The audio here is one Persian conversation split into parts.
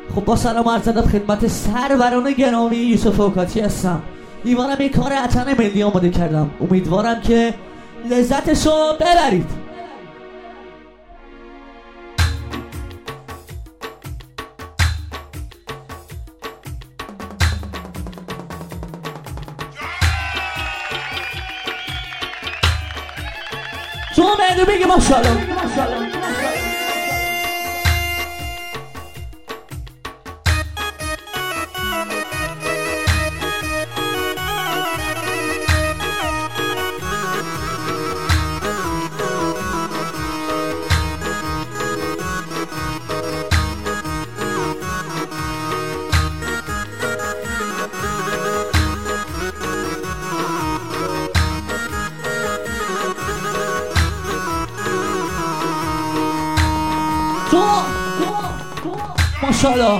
خب با سلام عرض ادب خدمت سروران گرامی، یوسف اوکاتی هستم. ایوانم این کار اتن ملی آماده کردم، امیدوارم که لذتشو ببرید. شما مهدو بگی ماشاءالله. ماشاءالله.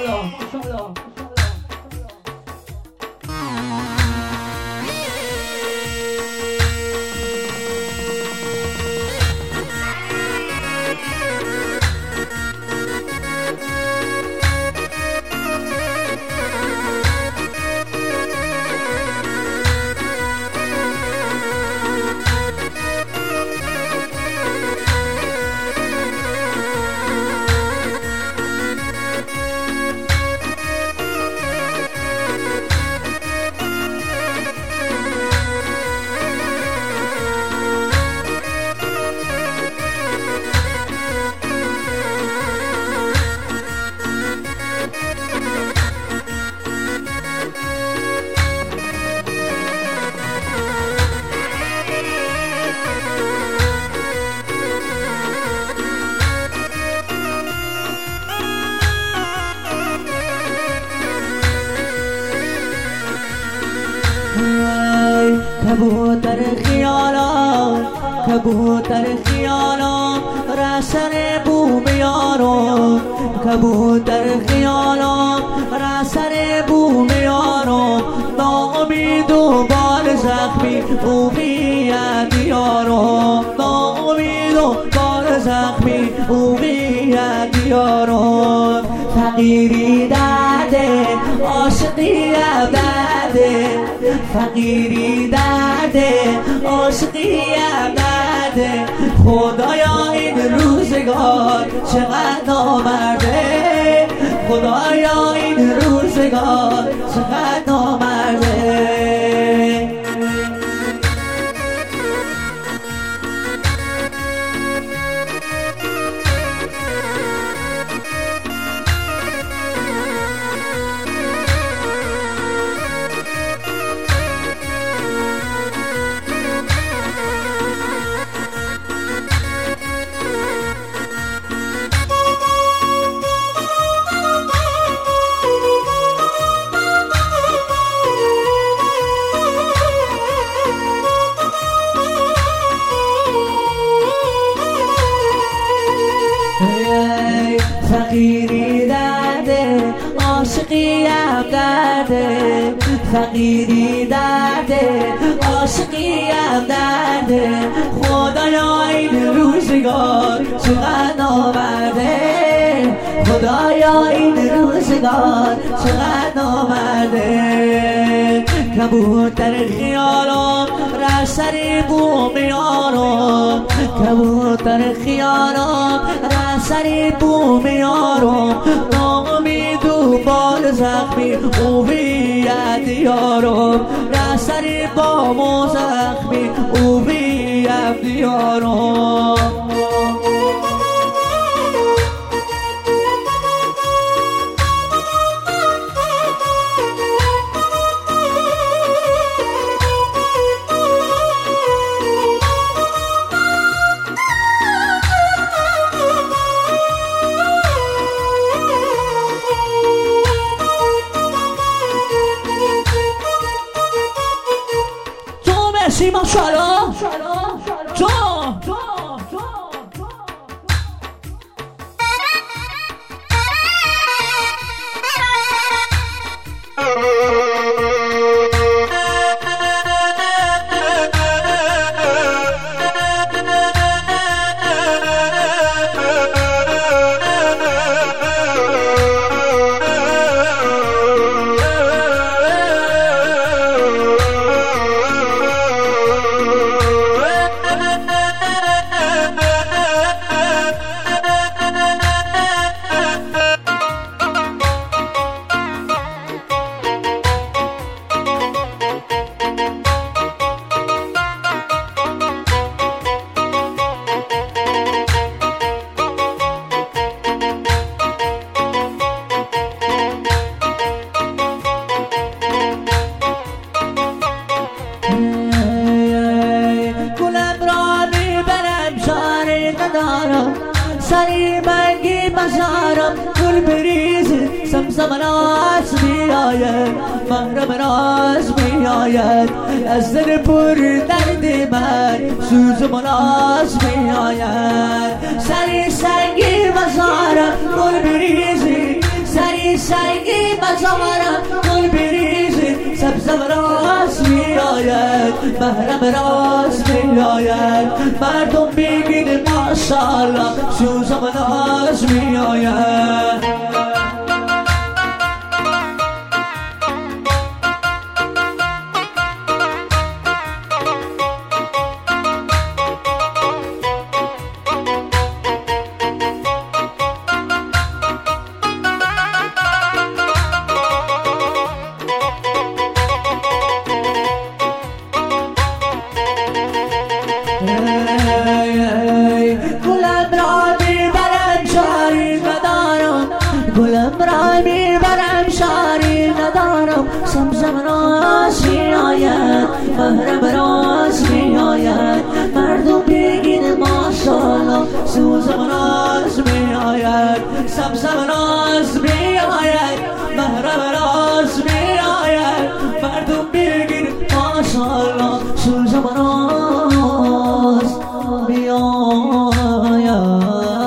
کبوتر خیالات، کبوتر خیالات، رسن بوم یارو، کبوتر خیالات، رسن بوم یارو، ناامید و بال زخمی اومید یارو، ناامید و بال زخمی اومید یارو. فقیری درده، عاشقی درده، فقیری درده، عاشقی درده. خدایا این روزگار چقدر نامرده، خدایا این روزگار چقدر نامرده. فقیری درده، عاشقی هم درده، فقیری درده، عاشقی هم درده. خدایا این روزگار چقدر نامرده، خدایا این روزگار چقدر نامرده. کبوتر خیالات، رسن بوم یارو، کبوتر خیالات، رسن بوم یارو، ناامید و بال زخمی اومید یارو، رسن بام زخمی اومید یارو. ماشاءالله. گل بریزی زمزم ناز میآید محرم راز میآید از دل پر درد من سوز و ناز میآید سری سنگی مزارم گل بریزی سری سنگی مزارم گل بریزی زمزم راز میآید محرم راز میآید مردم میگین ماشاءالله سوز و ناز میآید گلم را میبرم شاری ندارم زمزم راز میآید محرم راز میآید مردم بگین ماشاءالله سوزم راز میآید زمزم راز میآید محرم راز میآید مردم بگین ماشاءالله سوزم راز میآید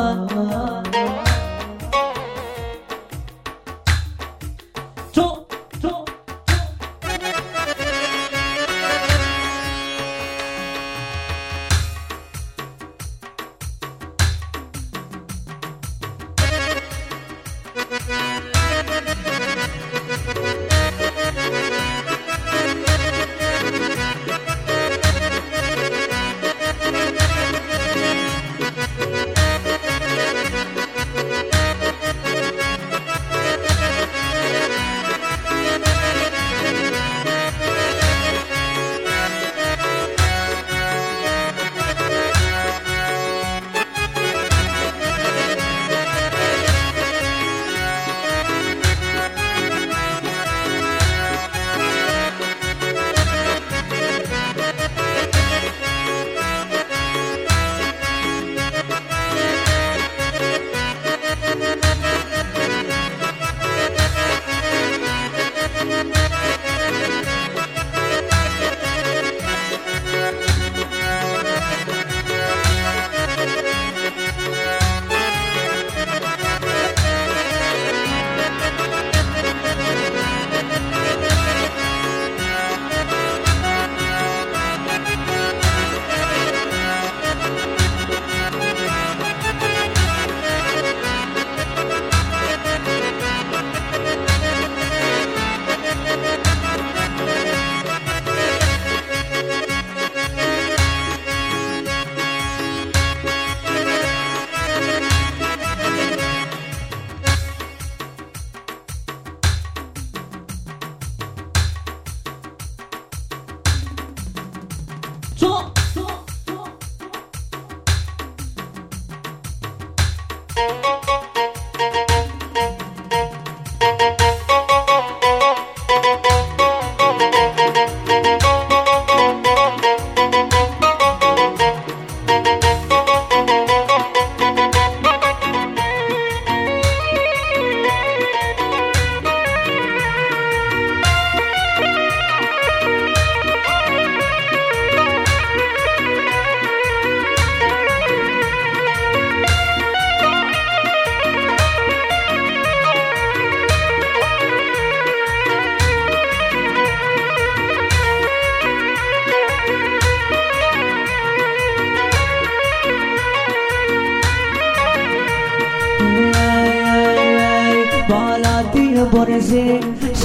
برزی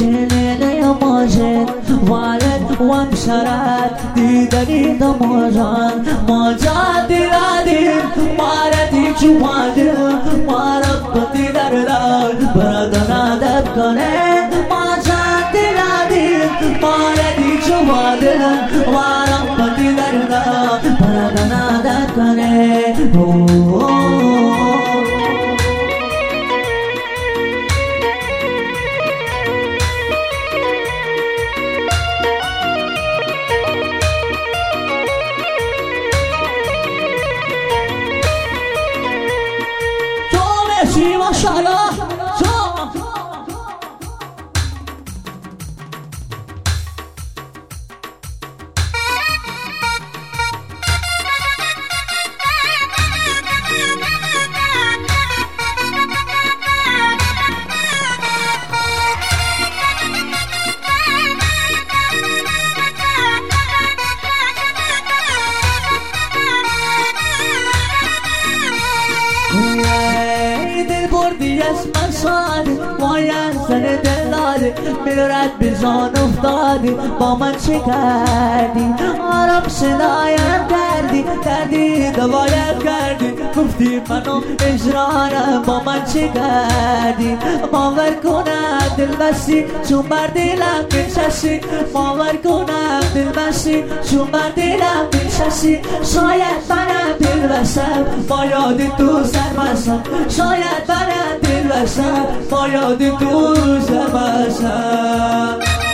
سنینه ماجد والد و امشرت دیدنی دماجان ماجد دیدیم ماردی جوانده مارب دیدر دار بردن ادب کنه ماجد دیدیم ماردی جوانده مارب دیدر دار بردن ادب کنه ماشاءالله من ساده باید زن دل داده میرد به جان افتاده با من چه کردی آرام صدایم کردی دوایم کردی گفتی منو اجرارم با من چه کردی باور کنم دل بستی چون بر دلم بنشستی باور کنم دل بستی چون بر دلم بنشستی شاید منم دل بستم با یاد تو سربستم شاید منم دل بستم با یاد تو سربستم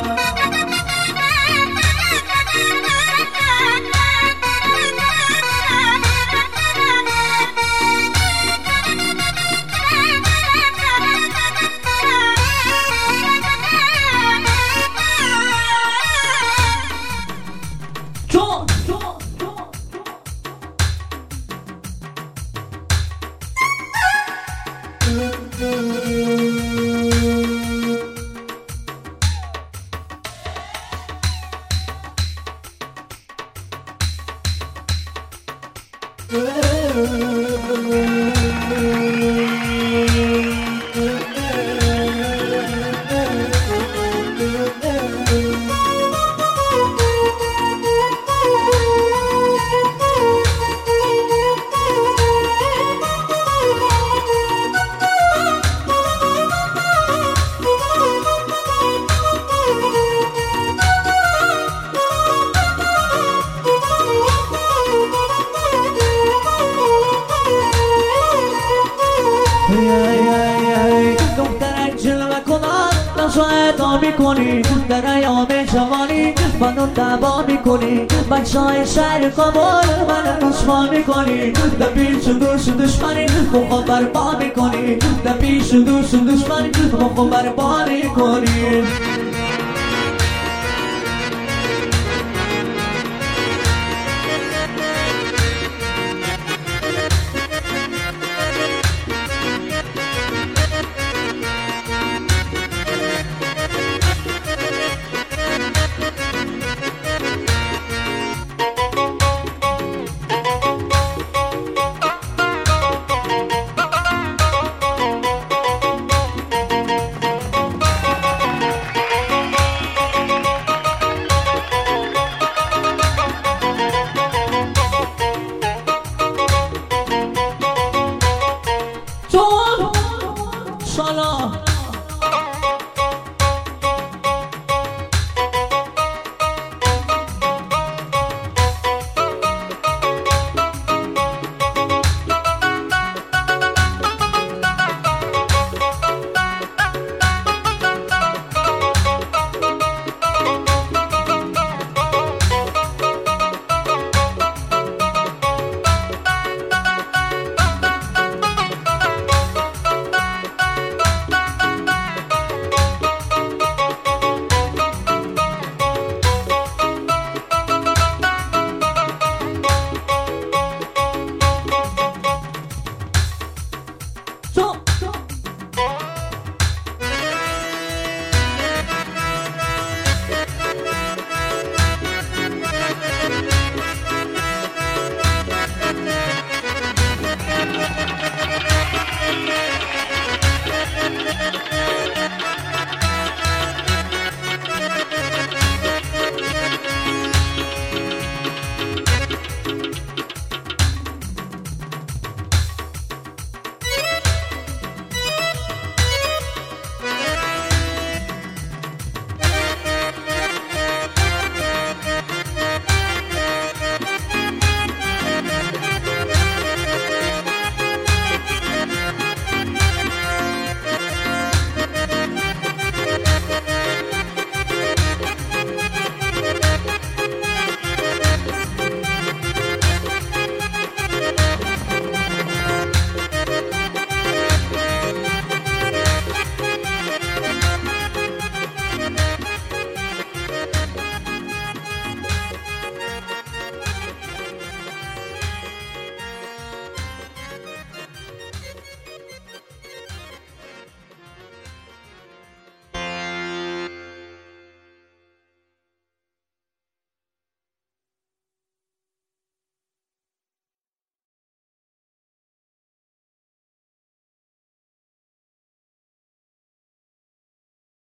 دخترک جلوه کنان نشو ادا میکنی در ایام جوانی منو دعوا میکنی بچه های شهر کابل منو رسوا میکنی در پیش دوست دشمنی مخو برپا میکنی در پیش دوست دشمنی مخو برپا میکنی